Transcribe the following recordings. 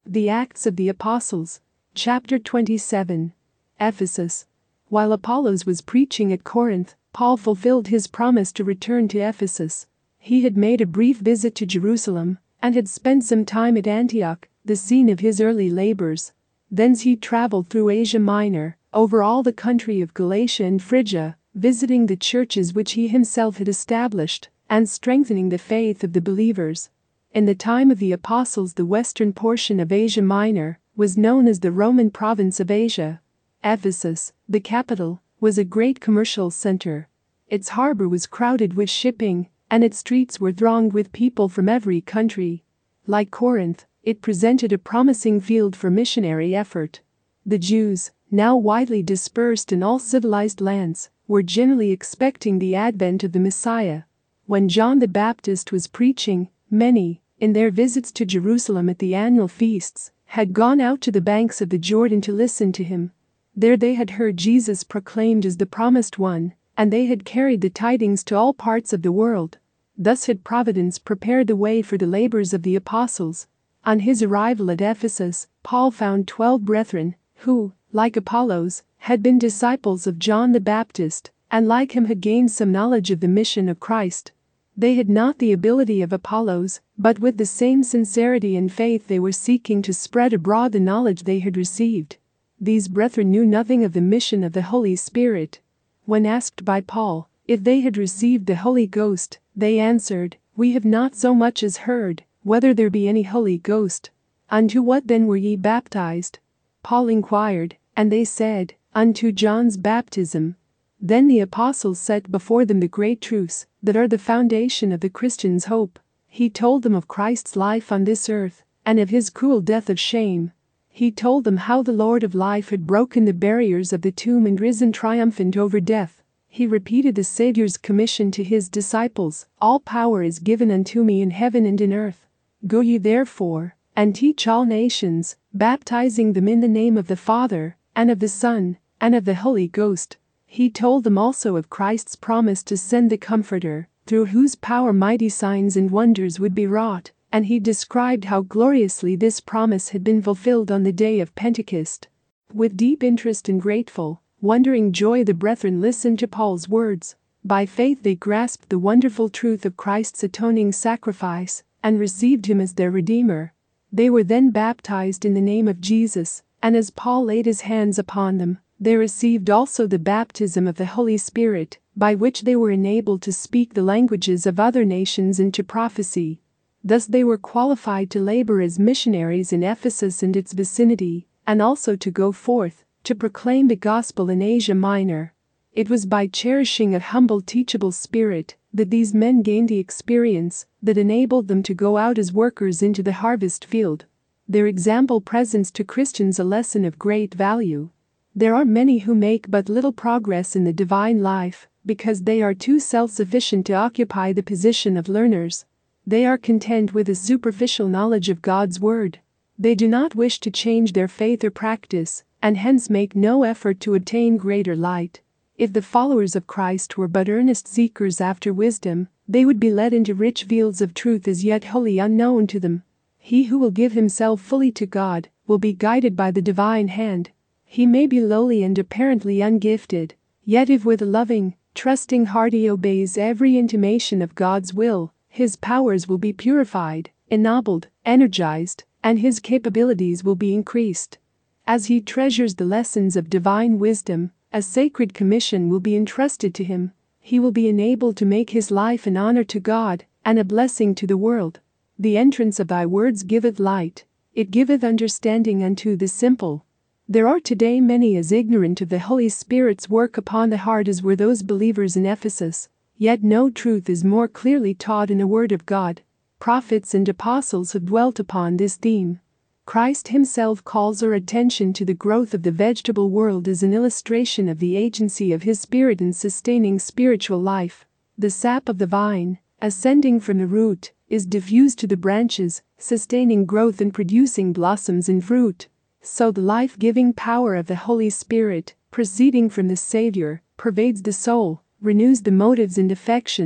The Acts of the Apostles. Chapter 27. Ephesus. While Apollos was preaching at Corinth, Paul fulfilled his promise to return to Ephesus. He had made a brief visit to Jerusalem and had spent some time at Antioch, the scene of his early labors. Thence he traveled through Asia Minor, over all the country of Galatia and Phrygia, visiting the churches which he himself had established and strengthening the faith of the believers. In the time of the apostles, the western portion of Asia Minor was known as the Roman province of Asia. Ephesus, the capital, was a great commercial center. Its harbor was crowded with shipping, and its streets were thronged with people from every country. Like Corinth, it presented a promising field for missionary effort. The Jews, now widely dispersed in all civilized lands, were generally expecting the advent of the Messiah. When John the Baptist was preaching, many, in their visits to Jerusalem at the annual feasts, had gone out to the banks of the Jordan to listen to him. There they had heard Jesus proclaimed as the promised one, and they had carried the tidings to all parts of the world. Thus had Providence prepared the way for the labors of the apostles. On his arrival at Ephesus, Paul found 12 brethren, who, like Apollos, had been disciples of John the Baptist, and like him had gained some knowledge of the mission of Christ. They had not the ability of Apollos, but with the same sincerity and faith they were seeking to spread abroad the knowledge they had received. These brethren knew nothing of the mission of the Holy Spirit. When asked by Paul if they had received the Holy Ghost, they answered, "We have not so much as heard whether there be any Holy Ghost. Unto what then were ye baptized?" Paul inquired, and they said, "Unto John's baptism." Then the apostles set before them the great truths that are the foundation of the Christian's hope. He told them of Christ's life on this earth, and of his cruel death of shame. He told them how the Lord of life had broken the barriers of the tomb and risen triumphant over death. He repeated the Savior's commission to his disciples, "All power is given unto me in heaven and in earth. Go ye therefore, and teach all nations, baptizing them in the name of the Father, and of the Son, and of the Holy Ghost." He told them also of Christ's promise to send the Comforter, through whose power mighty signs and wonders would be wrought, and he described how gloriously this promise had been fulfilled on the day of Pentecost. With deep interest and grateful, wondering joy the brethren listened to Paul's words. By faith they grasped the wonderful truth of Christ's atoning sacrifice, and received him as their Redeemer. They were then baptized in the name of Jesus, and as Paul laid his hands upon them, they received also the baptism of the Holy Spirit, by which they were enabled to speak the languages of other nations and to prophesy. Thus they were qualified to labor as missionaries in Ephesus and its vicinity, and also to go forth, to proclaim the gospel in Asia Minor. It was by cherishing a humble, teachable spirit that these men gained the experience that enabled them to go out as workers into the harvest field. Their example presents to Christians a lesson of great value. There are many who make but little progress in the divine life because they are too self-sufficient to occupy the position of learners. They are content with a superficial knowledge of God's word. They do not wish to change their faith or practice, and hence make no effort to attain greater light. If the followers of Christ were but earnest seekers after wisdom, they would be led into rich fields of truth as yet wholly unknown to them. He who will give himself fully to God will be guided by the divine hand. He may be lowly and apparently ungifted, yet if with a loving, trusting heart he obeys every intimation of God's will, his powers will be purified, ennobled, energized, and his capabilities will be increased. As he treasures the lessons of divine wisdom, a sacred commission will be entrusted to him. He will be enabled to make his life an honor to God and a blessing to the world. The entrance of thy words giveth light, it giveth understanding unto the simple. There are today many as ignorant of the Holy Spirit's work upon the heart as were those believers in Ephesus, yet no truth is more clearly taught in the Word of God. Prophets and apostles have dwelt upon this theme. Christ himself calls our attention to the growth of the vegetable world as an illustration of the agency of his Spirit in sustaining spiritual life. The sap of the vine, ascending from the root, is diffused to the branches, sustaining growth and producing blossoms and fruit. So the life-giving power of the Holy Spirit, proceeding from the Savior, pervades the soul, renews the motives and affections,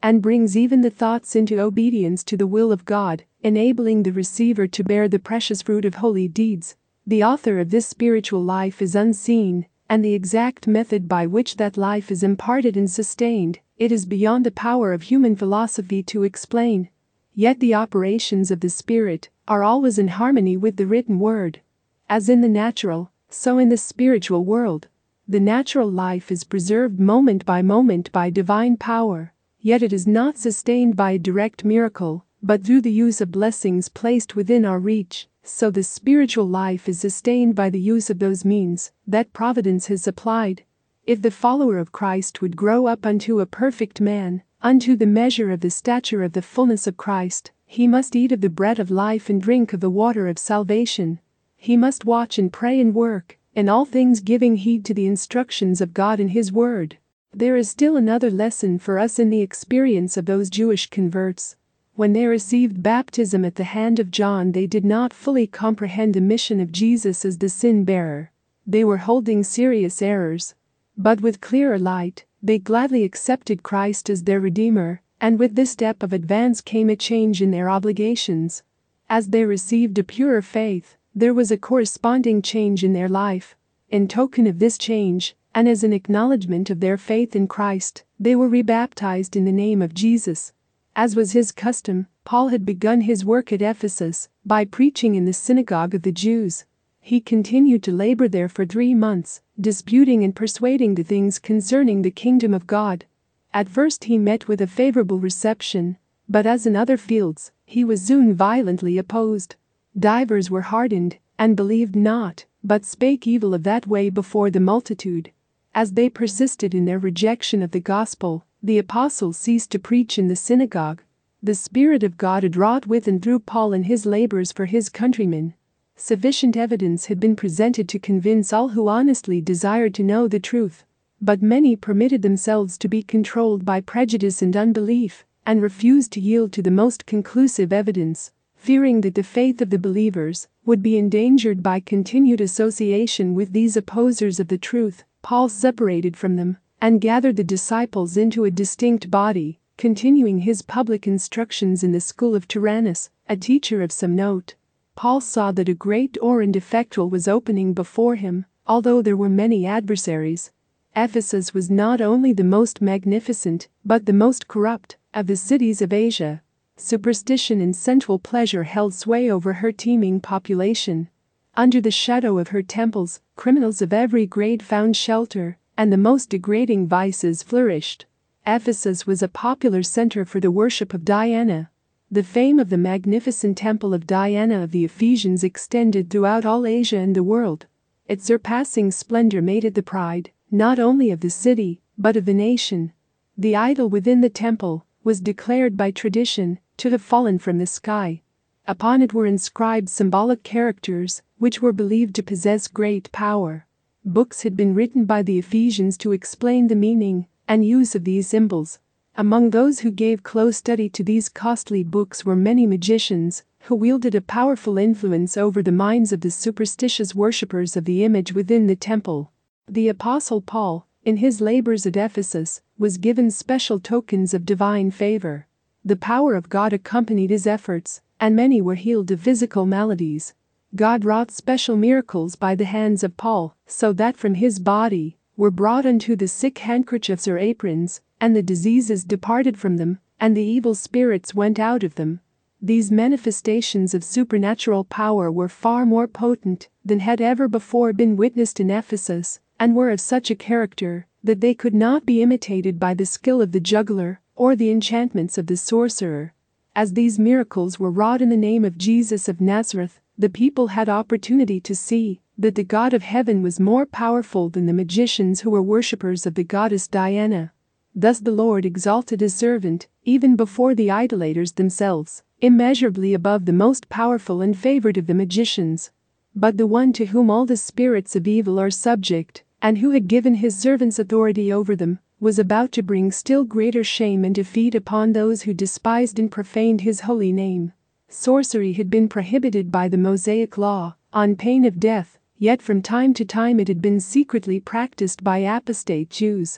and brings even the thoughts into obedience to the will of God, enabling the receiver to bear the precious fruit of holy deeds. The author of this spiritual life is unseen, and the exact method by which that life is imparted and sustained, it is beyond the power of human philosophy to explain. Yet the operations of the Spirit are always in harmony with the written word. As in the natural, so in the spiritual world. The natural life is preserved moment by divine power, yet it is not sustained by a direct miracle, but through the use of blessings placed within our reach. So the spiritual life is sustained by the use of those means that providence has supplied. If the follower of Christ would grow up unto a perfect man, unto the measure of the stature of the fullness of Christ, he must eat of the bread of life and drink of the water of salvation. He must watch and pray and work, in all things giving heed to the instructions of God in His Word. There is still another lesson for us in the experience of those Jewish converts. When they received baptism at the hand of John, they did not fully comprehend the mission of Jesus as the sin-bearer. They were holding serious errors. But with clearer light, they gladly accepted Christ as their Redeemer, and with this step of advance came a change in their obligations. As they received a purer faith, there was a corresponding change in their life. In token of this change, and as an acknowledgement of their faith in Christ, they were rebaptized in the name of Jesus. As was his custom, Paul had begun his work at Ephesus by preaching in the synagogue of the Jews. He continued to labor there for 3 months, disputing and persuading the things concerning the kingdom of God. At first he met with a favorable reception, but as in other fields, he was soon violently opposed. Divers were hardened, and believed not, but spake evil of that way before the multitude. As they persisted in their rejection of the gospel, the apostles ceased to preach in the synagogue. The Spirit of God had wrought with and through Paul in his labors for his countrymen. Sufficient evidence had been presented to convince all who honestly desired to know the truth. But many permitted themselves to be controlled by prejudice and unbelief, and refused to yield to the most conclusive evidence, fearing that the faith of the believers would be endangered by continued association with these opposers of the truth. Paul separated from them and gathered the disciples into a distinct body, continuing his public instructions in the school of Tyrannus, a teacher of some note. Paul saw that a great door and effectual was opening before him, although there were many adversaries. Ephesus was not only the most magnificent, but the most corrupt of the cities of Asia. Superstition and sensual pleasure held sway over her teeming population. Under the shadow of her temples, criminals of every grade found shelter, and the most degrading vices flourished. Ephesus was a popular center for the worship of Diana. The fame of the magnificent temple of Diana of the Ephesians extended throughout all Asia and the world. Its surpassing splendor made it the pride, not only of the city, but of the nation. The idol within the temple was declared by tradition to have fallen from the sky. Upon it were inscribed symbolic characters, which were believed to possess great power. Books had been written by the Ephesians to explain the meaning and use of these symbols. Among those who gave close study to these costly books were many magicians, who wielded a powerful influence over the minds of the superstitious worshippers of the image within the temple. The Apostle Paul, in his labors at Ephesus, was given special tokens of divine favor. The power of God accompanied his efforts, and many were healed of physical maladies. God wrought special miracles by the hands of Paul, so that from his body were brought unto the sick handkerchiefs or aprons, and the diseases departed from them, and the evil spirits went out of them. These manifestations of supernatural power were far more potent than had ever before been witnessed in Ephesus, and were of such a character that they could not be imitated by the skill of the juggler or the enchantments of the sorcerer. As these miracles were wrought in the name of Jesus of Nazareth, the people had opportunity to see that the God of heaven was more powerful than the magicians who were worshippers of the goddess Diana. Thus the Lord exalted his servant, even before the idolaters themselves, immeasurably above the most powerful and favored of the magicians. But the one to whom all the spirits of evil are subject, and who had given his servants authority over them, was about to bring still greater shame and defeat upon those who despised and profaned his holy name. Sorcery had been prohibited by the Mosaic law, on pain of death, yet from time to time it had been secretly practiced by apostate Jews.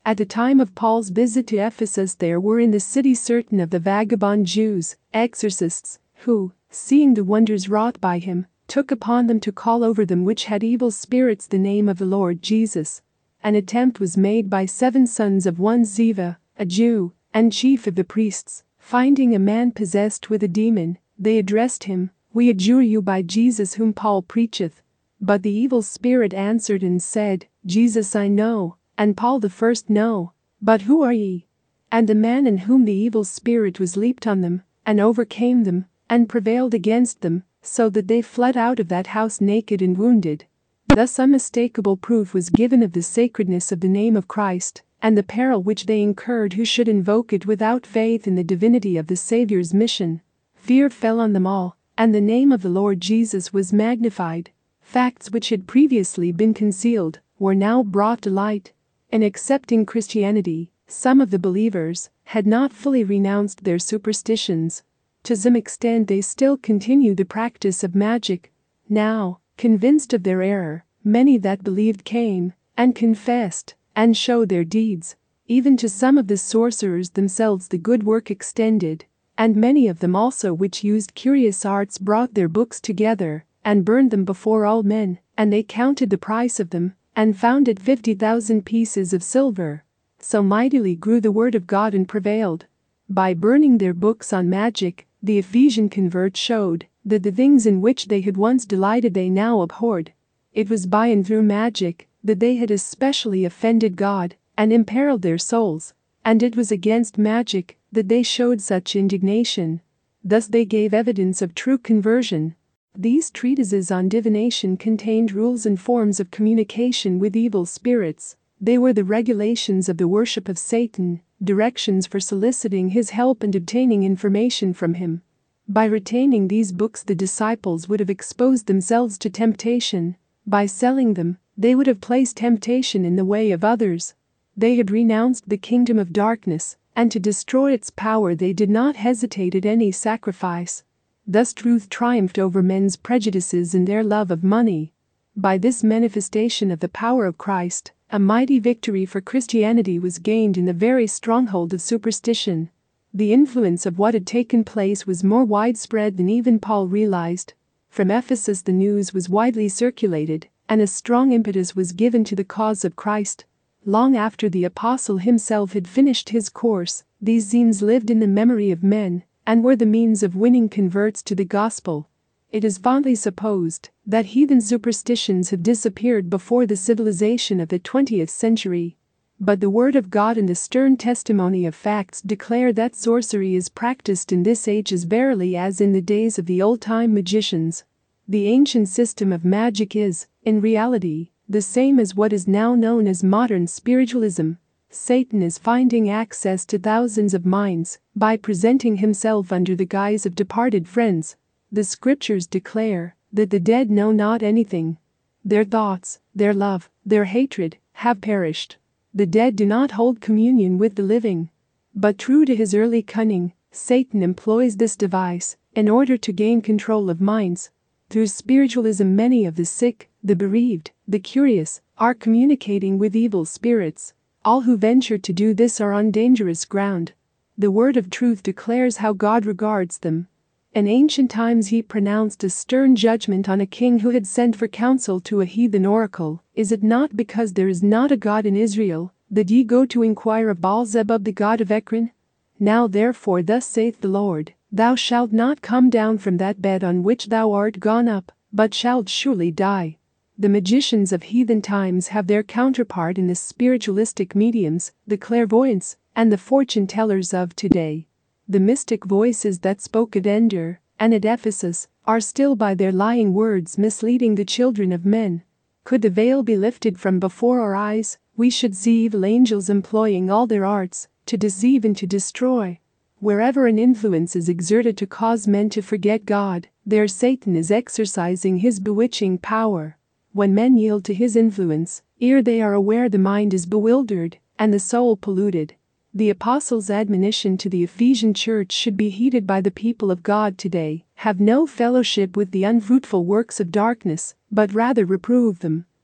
At the time of Paul's visit to Ephesus, there were in the city certain of the vagabond Jews, exorcists, who, seeing the wonders wrought by him, took upon them to call over them which had evil spirits the name of the Lord Jesus. An attempt was made by 7 sons of one Ziva, a Jew, and chief of the priests. Finding a man possessed with a demon, they addressed him, "We adjure you by Jesus whom Paul preacheth." But the evil spirit answered and said, "Jesus I know, and Paul the first know, but who are ye?" And the man in whom the evil spirit was leaped on them, and overcame them, and prevailed against them, so that they fled out of that house naked and wounded. Thus unmistakable proof was given of the sacredness of the name of Christ, and the peril which they incurred who should invoke it without faith in the divinity of the Saviour's mission. Fear fell on them all, and the name of the Lord Jesus was magnified. Facts which had previously been concealed were now brought to light. In accepting Christianity, some of the believers had not fully renounced their superstitions. To some extent they still continued the practice of magic. Now, convinced of their error, many that believed came and confessed and showed their deeds. Even to some of the sorcerers themselves the good work extended, and many of them also which used curious arts brought their books together and burned them before all men, and they counted the price of them, and found it 50,000 pieces of silver. So mightily grew the word of God and prevailed. By burning their books on magic, the Ephesian converts showed that the things in which they had once delighted they now abhorred. It was by and through magic that they had especially offended God and imperiled their souls, and it was against magic that they showed such indignation. Thus they gave evidence of true conversion. These treatises on divination contained rules and forms of communication with evil spirits. They were the regulations of the worship of Satan, directions for soliciting his help and obtaining information from him. By retaining these books, the disciples would have exposed themselves to temptation. By selling them, they would have placed temptation in the way of others. They had renounced the kingdom of darkness, and to destroy its power they did not hesitate at any sacrifice. Thus truth triumphed over men's prejudices and their love of money. By this manifestation of the power of Christ, a mighty victory for Christianity was gained in the very stronghold of superstition. The influence of what had taken place was more widespread than even Paul realized. From Ephesus the news was widely circulated, and a strong impetus was given to the cause of Christ. Long after the apostle himself had finished his course, these scenes lived in the memory of men, and were the means of winning converts to the gospel. It is fondly supposed that heathen superstitions have disappeared before the civilization of the 20th century. But the Word of God and the stern testimony of facts declare that sorcery is practiced in this age as verily as in the days of the old-time magicians. The ancient system of magic is, in reality, the same as what is now known as modern spiritualism. Satan is finding access to thousands of minds by presenting himself under the guise of departed friends. The scriptures declare that the dead know not anything. Their thoughts, their love, their hatred have perished. The dead do not hold communion with the living. But true to his early cunning, Satan employs this device in order to gain control of minds. Through spiritualism many of the sick, the bereaved, the curious, are communicating with evil spirits. All who venture to do this are on dangerous ground. The word of truth declares how God regards them. In ancient times he pronounced a stern judgment on a king who had sent for counsel to a heathen oracle. Is it not because there is not a God in Israel, that ye go to inquire of Baal-zebub the god of Ekron? Now therefore thus saith the Lord, thou shalt not come down from that bed on which thou art gone up, but shalt surely die. The magicians of heathen times have their counterpart in the spiritualistic mediums, the clairvoyants, and the fortune-tellers of today. The mystic voices that spoke at Endor and at Ephesus are still by their lying words misleading the children of men. Could the veil be lifted from before our eyes, we should see evil angels employing all their arts to deceive and to destroy. Wherever an influence is exerted to cause men to forget God, there Satan is exercising his bewitching power. When men yield to his influence, ere they are aware the mind is bewildered and the soul polluted. The apostle's admonition to the Ephesian church should be heeded by the people of God today. Have no fellowship with the unfruitful works of darkness, but rather reprove them.